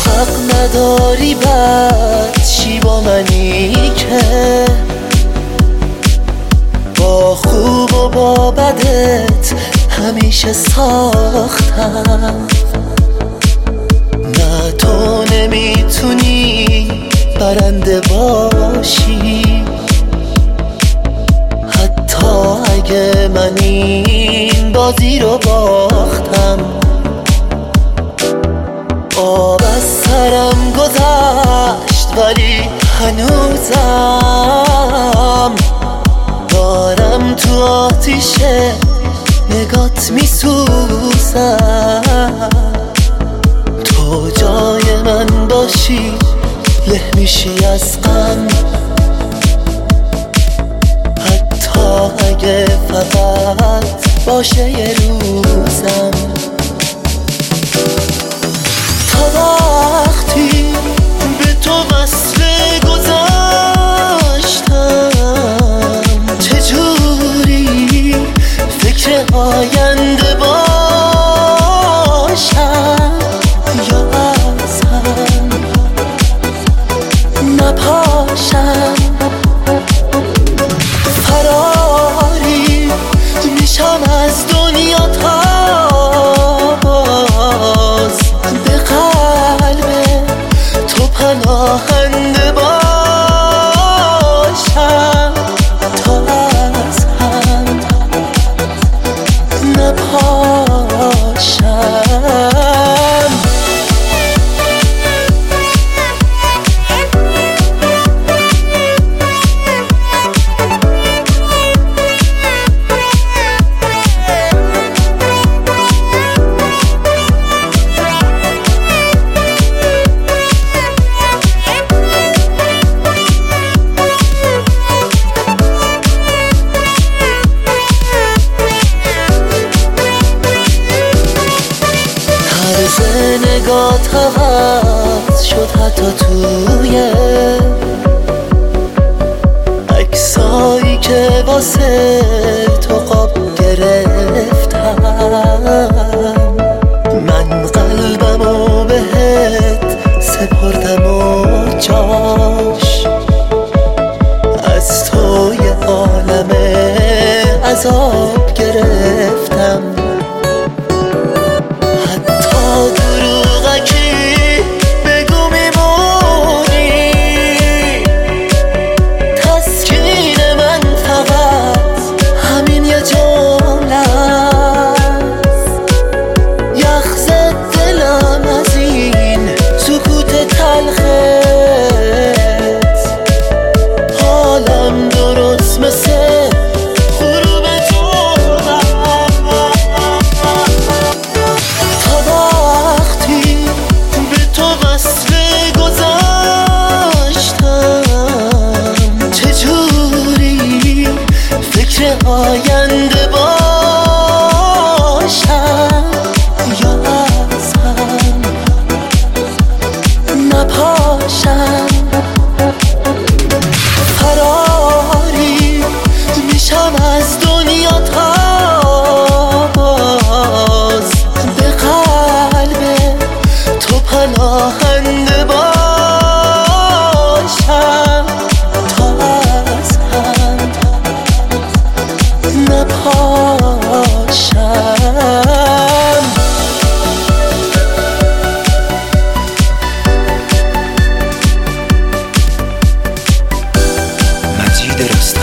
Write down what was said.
حق نداری بد چی با منی که با خوب و با بدت همیشه ساختم. نه تو نمیتونی برنده باشی، حتی اگه من این بازی رو باختم. آب از سرم گذشت ولی هنوزم دارم تو آتیش نگات میسوزم. تو جای من باشی له میشی از غم، حتی اگه فقط باشه یه روزم. تا وقتی به تو وصل گذاشتم، چجوری فکر آینده باشم یا از هم نپاشم. فراری میشم از دنیا تا باز به قلب تو پناهنده باشم. تا از هم نپاشم. نگات عوض شد حتی توی عکسایی که واسه تو قاب گرفتم. من قلبمو بهت سپردم و جاش از تو یه عالم عذاب گرفتم. آینده باشم یا از هم نپاشم. فراری میشم از دنیا تا باز به قلب تو پناهنده باشم. تا از هم نپاشم. مجید رستم